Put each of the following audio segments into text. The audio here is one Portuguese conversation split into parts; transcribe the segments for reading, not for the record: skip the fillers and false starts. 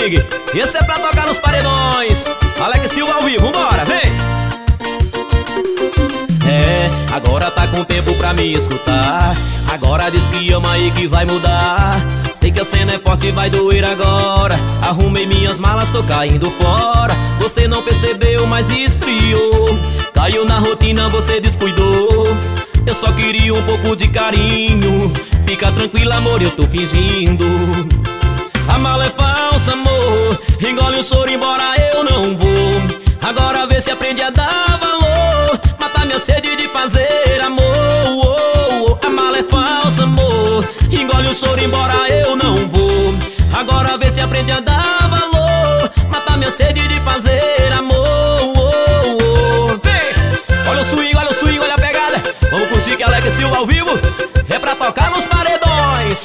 swing. Esse é pra tocar nos paredões. Alex Silva ao vivo, vambora, vem! Agora tá com tempo pra me escutar. Agora diz que ama e que vai mudar. Sei que a cena é forte e vai doer agora. Arrumei minhas malas, tô caindo fora. Você não percebeu, mas esfriou. Caiu na rotina, você descuidou. Eu só queria um pouco de carinho. Fica tranquila, amor, eu tô fingindo. A mala é falsa, amor. Engole o choro, embora eu não vou. Agora vê se aprende a dar valor. Mata minha sede de fazer amor. A mala é falsa, amor. Engole o choro, embora eu não vou. Agora vê se aprende a dar valor. Mata minha sede de fazer amor. Vem! Olha o swing, olha a pegada. Vamos curtir que Alex Silva ao vivo. É pra tocar nos paredões.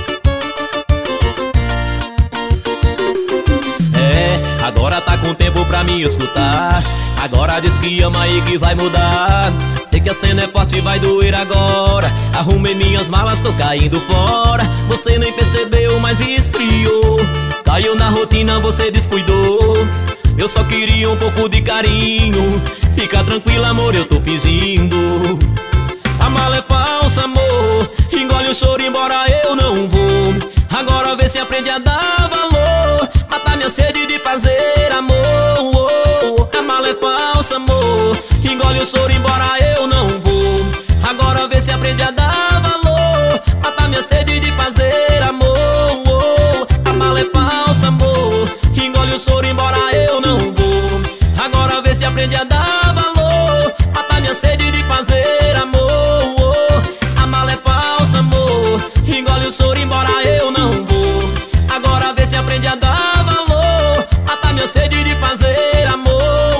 Agora tá com tempo pra me escutar. Agora diz que ama e que vai mudar. Sei que a cena é forte e vai doer agora. Arrumei minhas malas, tô caindo fora. Você nem percebeu, mas esfriou. Caiu na rotina, você descuidou. Eu só queria um pouco de carinho. Fica tranquila, amor, eu tô fingindo. A mala é falsa, amor. Engole o choro, embora eu não vou. Agora vê se aprende a dar valor. Mata minha sede de fazer amor. A mala é falsa, amor. Engole o choro, embora eu não vou. Agora vê se aprende a dar valor. Mata minha sede de fazer amor. A mala é falsa, amor. Engole o choro, embora eu não vou. Agora vê se aprende a dar valor. Mata minha sede de fazer amor. A mala é falsa, amor. Engole o choro, embora eu não vou. Agora vê se aprende a dar valor. Mata minha sede de fazer amor.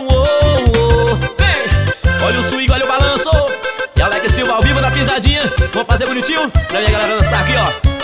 Vem! Olha o swing, olha o balanço. E Alex Silva ao vivo na pisadinha. Vamos fazer bonitinho pra minha galera dançar aqui, ó.